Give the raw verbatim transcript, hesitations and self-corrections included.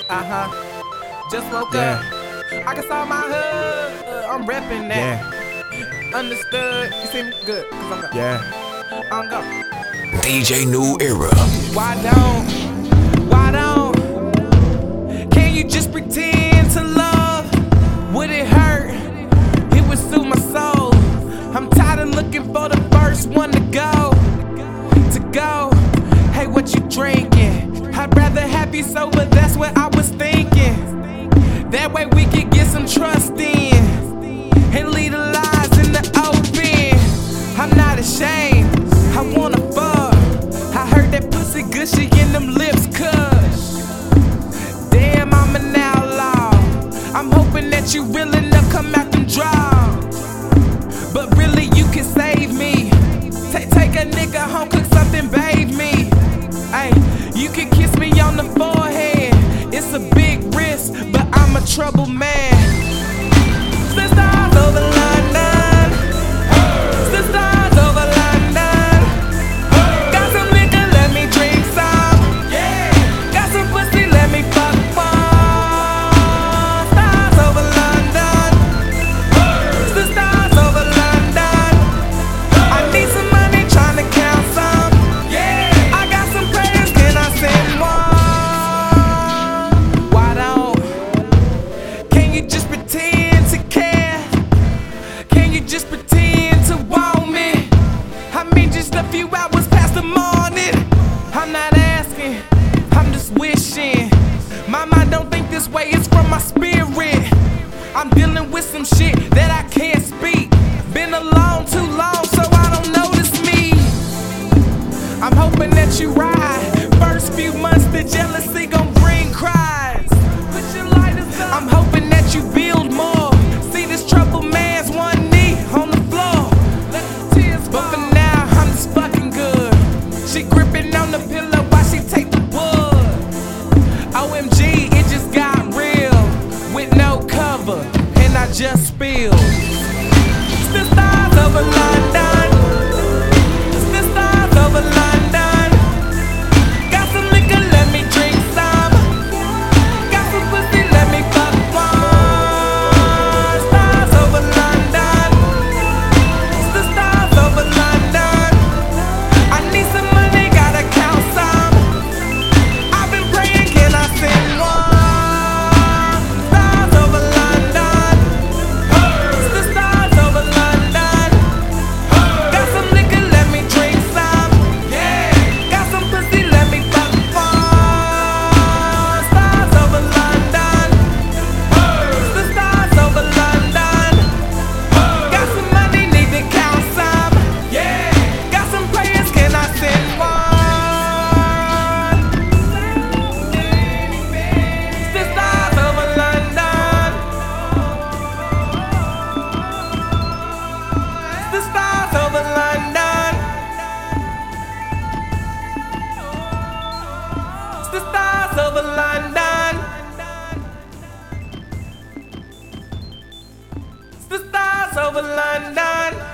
Uh-huh. Just woke Yeah. up. I can saw my hood. Uh, I'm reppin' that. Yeah, Understood. You see me? Good. Cause I'm gone. yeah. I'm gone. D J New Era. Why don't? Why don't? Can you just pretend to love? Would it hurt? It would soothe my soul. I'm tired of looking for the first one to go. To go. Hey, what you drinking? I'd rather have you sober, that's what I was thinking. That way we could get some trust in and leave the lies in the open. I'm not ashamed, I wanna fuck. I heard that pussy gushy and them lips cush. Damn, I'm an outlaw. I'm hoping that you real enough come out them draws. But really you can save me. Take, take a nigga home, cook something, bathe me. Ay, you can kiss me on the forehead. It's a big risk, but I'm a troubled man. Sisters over London. Sisters over London. Got some liquor, let me drink some. Got some pussy, let me fuck one. Stars over London. Sisters over London. I need some money, tryna count some. I got some prayers, can I send one? Why don't? Can you just pretend to care? Can you just pretend to want me? I mean just a few hours past the morning. I'm not asking, I'm just wishing. My mind don't think this way, it's from my spirit. I'm dealing with some shit that I can't speak. Been alone too long, so I don't notice me. I'm hoping that you ride. First few months, the jealousy gon' bring cries. Put your lighters up. I'm hoping that you build more. See this troubled man's one knee on the floor. Let the tears fall. But for now, I'm just fucking good. She gripping on the pillow while she take the wood. O M G, it just got real. With no cover, and I just spilled. Sisters over London. Sisters over London. Got some liquor, let me drink some. Got some pussy, let me fuck one. Stars over London. Sisters over London. I need some money, gotta count some. I've been praying, can I send one? Stars over London. Sisters over London. Got some liquor, let me drink some. Got some pussy, let me fuck one. Stars over London. Sisters over London. Got some money, need to count some. Got some prayers, can I send one? Sisters over London. Sisters over London. Sisters over London. Sisters over London.